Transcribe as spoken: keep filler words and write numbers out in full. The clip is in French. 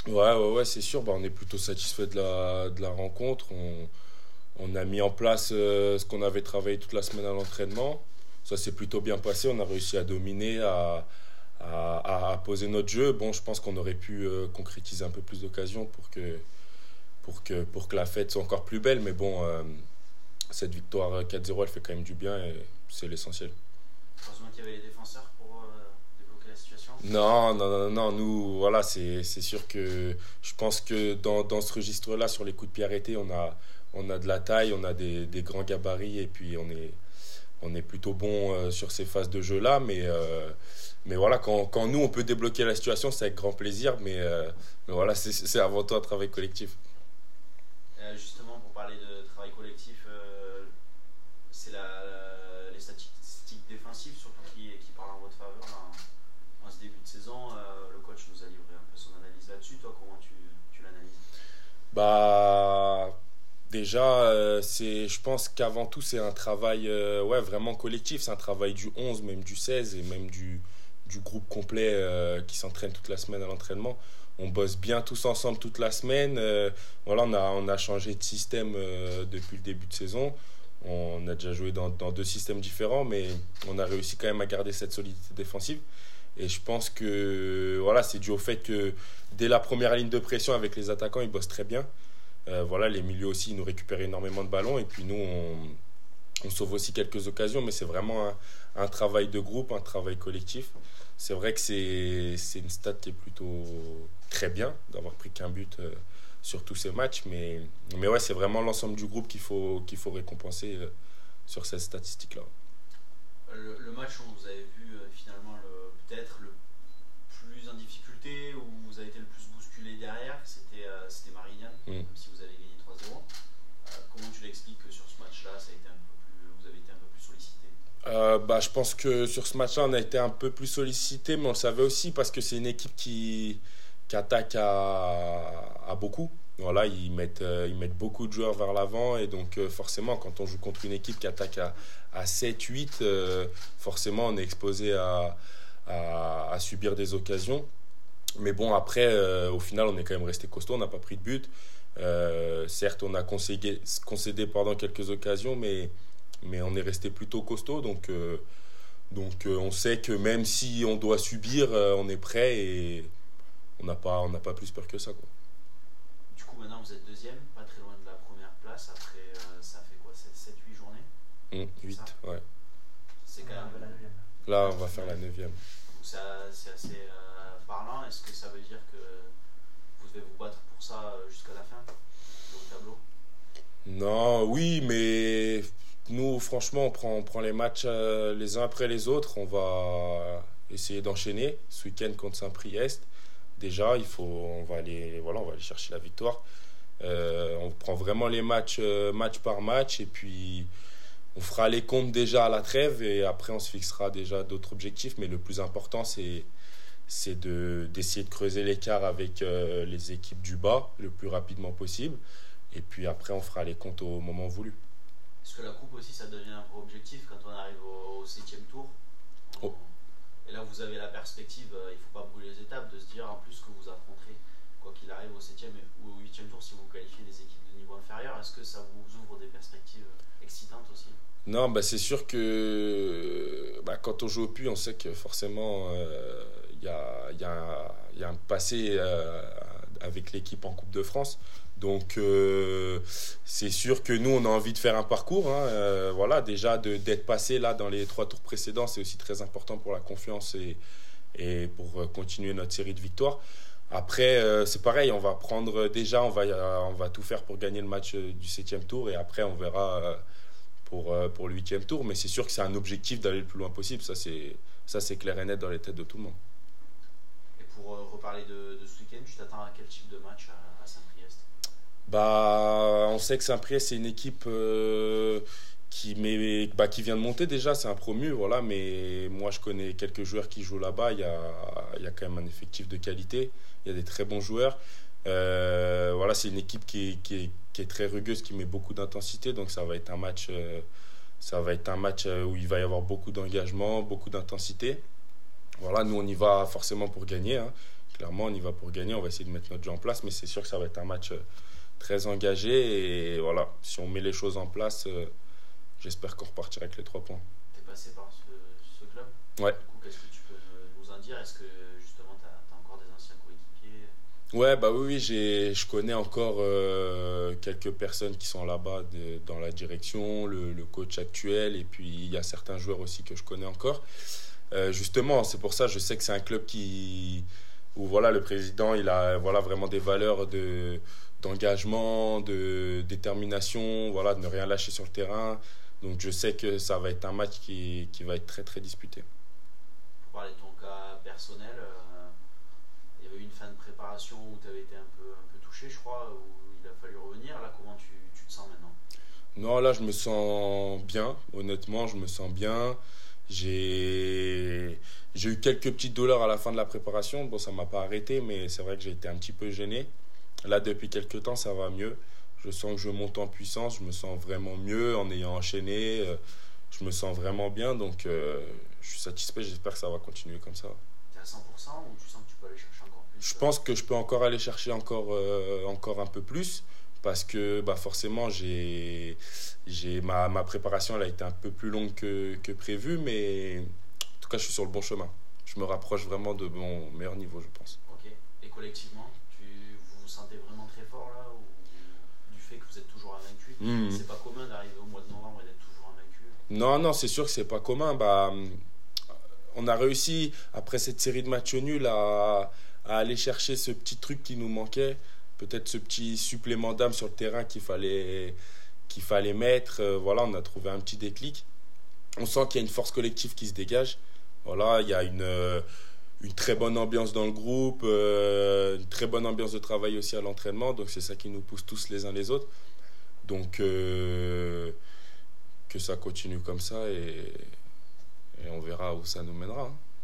Ouais, ouais, ouais, c'est sûr. Bah, on est plutôt satisfait de la, de la rencontre. On, on a mis en place euh, ce qu'on avait travaillé toute la semaine à l'entraînement. Ça s'est plutôt bien passé. On a réussi à dominer, à, à, à poser notre jeu. Bon, je pense qu'on aurait pu euh, concrétiser un peu plus d'occasions pour que, pour que, pour que la fête soit encore plus belle. Mais bon, euh, cette victoire quatre zéro, elle fait quand même du bien et c'est l'essentiel. Heureusement qu'il y avait les défenseurs pour euh, débloquer la situation. Non, non, non, non, nous, voilà, c'est, c'est sûr que je pense que dans, dans ce registre-là, sur les coups de pied arrêtés, on a, on a de la taille, on a des, des grands gabarits et puis on est, on est plutôt bon euh, sur ces phases de jeu-là. Mais, euh, mais voilà, quand, quand nous, on peut débloquer la situation, c'est avec grand plaisir. Mais, euh, mais voilà, c'est, c'est avant tout un travail collectif. Euh, justement, pour parler de travail collectif, euh, c'est la, la- les statistiques défensives surtout qui, qui parlent en votre faveur en, en ce début de saison. Euh, le coach nous a livré un peu son analyse là-dessus. Toi, comment tu, tu l'analyses? Bah, déjà, euh, c'est, je pense qu'avant tout, c'est un travail euh, ouais, vraiment collectif. C'est un travail du onze, même du seize et même du, du groupe complet euh, qui s'entraîne toute la semaine à l'entraînement. On bosse bien tous ensemble toute la semaine. Euh, voilà, on a, on a changé de système euh, depuis le début de saison. On a déjà joué dans, dans deux systèmes différents, mais on a réussi quand même à garder cette solidité défensive. Et je pense que voilà, c'est dû au fait que dès la première ligne de pression avec les attaquants, ils bossent très bien. Euh, voilà, les milieux aussi, ils nous récupèrent énormément de ballons. Et puis nous, on, on sauve aussi quelques occasions, mais c'est vraiment un, un travail de groupe, un travail collectif. C'est vrai que c'est, c'est une stat qui est plutôt très bien d'avoir pris qu'un but euh, sur tous ces matchs. Mais, mais ouais, c'est vraiment l'ensemble du groupe qu'il faut, qu'il faut récompenser euh, sur cette statistique-là. Le, le match où vous avez vu euh, finalement le- peut-être le plus en difficulté, où vous avez été le plus bousculé derrière, c'était euh, c'était Marignane, Mm. même si vous avez gagné trois zéro. Euh, comment tu l'expliques que sur ce match-là, ça a été un peu plus, vous avez été un peu plus sollicité? Euh, bah, je pense que sur ce match-là, on a été un peu plus sollicité, mais on le savait aussi parce que c'est une équipe qui, qui attaque à, à beaucoup. Voilà, ils mettent, euh, ils mettent beaucoup de joueurs vers l'avant et donc euh, forcément, quand on joue contre une équipe qui attaque à, à sept huit, euh, forcément, on est exposé à, à, à subir des occasions. Mais bon, après, euh, au final, on est quand même resté costaud, on n'a pas pris de but. Euh, certes, on a concédé, concédé pendant quelques occasions, mais, mais on est resté plutôt costaud. Donc, euh, donc euh, on sait que même si on doit subir, euh, on est prêt et on n'a pas, on n'a pas plus peur que ça, quoi. Du coup, maintenant vous êtes deuxième, pas très loin de la première place. Après, euh, ça fait quoi, sept huit journées? Hum, C'est ça? huit, ouais. C'est quand même. Là, on va faire la neuvième. Donc ça, c'est assez euh, parlant. Est-ce que ça veut dire que vous devez vous battre pour ça euh, jusqu'à la fin, au tableau? Non, oui, mais nous, franchement, on prend, on prend les matchs euh, les uns après les autres. On va essayer d'enchaîner ce week-end contre Saint-Priest. Déjà, il faut, on va aller, voilà, on va aller chercher la victoire. Euh, on prend vraiment les matchs euh, match par match et puis on fera les comptes déjà à la trêve et après on se fixera déjà d'autres objectifs. Mais le plus important, c'est c'est de d'essayer de creuser l'écart avec euh, les équipes du bas le plus rapidement possible. Et puis après, on fera les comptes au moment voulu. Est-ce que la coupe aussi, ça devient un vrai objectif quand on arrive au, au septième tour? Oh. Et là, vous avez la perspective, euh, il ne faut pas brûler les étapes, de se dire en plus que vous affronterez, quoi qu'il arrive, au septième ou au huitième tour si vous qualifiez des équipes de niveau inférieur. Est-ce que ça vous ouvre des perspectives excitantes aussi? Non, bah c'est sûr que bah, quand on joue au puits, on sait que forcément euh, il y, a, y, a, y a un passé euh, avec l'équipe en Coupe de France. Donc euh, c'est sûr que nous, on a envie de faire un parcours. Hein, euh, voilà, déjà de, d'être passé là dans les trois tours précédents, c'est aussi très important pour la confiance et, et pour euh, continuer notre série de victoires. Après, euh, c'est pareil, on va prendre déjà, on va, euh, on va tout faire pour gagner le match euh, du septième tour et après on verra euh, pour, euh, pour le huitième tour. Mais c'est sûr que c'est un objectif d'aller le plus loin possible. Ça, c'est, ça, c'est clair et net dans les têtes de tout le monde. Et pour euh, reparler de, de ce week-end, tu t'attends à quel type de match à, à Saint-Priest? Bah, on sait que Saint-Priest, c'est une équipe euh, qui, met, bah, qui vient de monter déjà, c'est un promu, voilà, mais moi je connais quelques joueurs qui jouent là-bas, il y a, il y a quand même un effectif de qualité, il y a des très bons joueurs. Euh, voilà, c'est une équipe qui est, qui, est, qui est très rugueuse, qui met beaucoup d'intensité, donc ça va être un match, euh, ça va être un match euh, où il va y avoir beaucoup d'engagement, beaucoup d'intensité. Voilà, nous on y va forcément pour gagner, hein, Clairement, on y va pour gagner. On va essayer de mettre notre jeu en place. Mais c'est sûr que ça va être un match euh, très engagé. Et voilà, si on met les choses en place, euh, j'espère qu'on repartira avec les trois points. Tu es passé par ce, ce club. Ouais. Du coup, qu'est-ce que tu peux nous en dire? Est-ce que justement, tu as encore des anciens coéquipiers? Ouais, bah oui, oui j'ai, je connais encore euh, quelques personnes qui sont là-bas de- dans la direction, le, le coach actuel. Et puis, il y a certains joueurs aussi que je connais encore. Euh, justement, c'est pour ça, je sais que c'est un club qui, où voilà, le président, il a voilà, vraiment des valeurs de, d'engagement, de détermination, voilà, de ne rien lâcher sur le terrain. Donc je sais que ça va être un match qui, qui va être très très disputé. Pour parler de ton cas personnel, euh, il y avait eu une fin de préparation où tu avais été un peu, un peu touché, je crois, où il a fallu revenir. Là, comment tu, tu te sens maintenant? Non, là je me sens bien, honnêtement, je me sens bien. J'ai, j'ai eu quelques petites douleurs à la fin de la préparation. Bon, ça m'a pas arrêté, mais c'est vrai que j'ai été un petit peu gêné. Là, depuis quelques temps, ça va mieux. Je sens que je monte en puissance, je me sens vraiment mieux en ayant enchaîné. euh, Je me sens vraiment bien, donc euh, je suis satisfait. J'espère que ça va continuer comme ça. Tu es à cent pour cent ou tu sens que tu peux aller chercher encore Je plus? euh pense que je peux encore aller chercher encore, euh, encore un peu plus parce que bah forcément, j'ai, j'ai, ma, ma préparation elle a été un peu plus longue que, que prévu, mais en tout cas, je suis sur le bon chemin. Je me rapproche vraiment de mon meilleur niveau, je pense. Ok. Et collectivement, tu vous vous sentez vraiment très fort là ou du fait que vous êtes toujours invaincu? Mhm. C'est pas commun d'arriver au mois de novembre et d'être toujours invaincu. Non, non, c'est sûr que c'est pas commun. Bah, on a réussi, après cette série de matchs nuls, à, à aller chercher ce petit truc qui nous manquait. Peut-être ce petit supplément d'âme sur le terrain qu'il fallait, qu'il fallait mettre. Euh, voilà, on a trouvé un petit déclic. On sent qu'il y a une force collective qui se dégage. Voilà, il y a une, euh, une très bonne ambiance dans le groupe, euh, une très bonne ambiance de travail aussi à l'entraînement. Donc c'est ça qui nous pousse tous les uns les autres. Donc euh, que ça continue comme ça et, et on verra où ça nous mènera. Hein.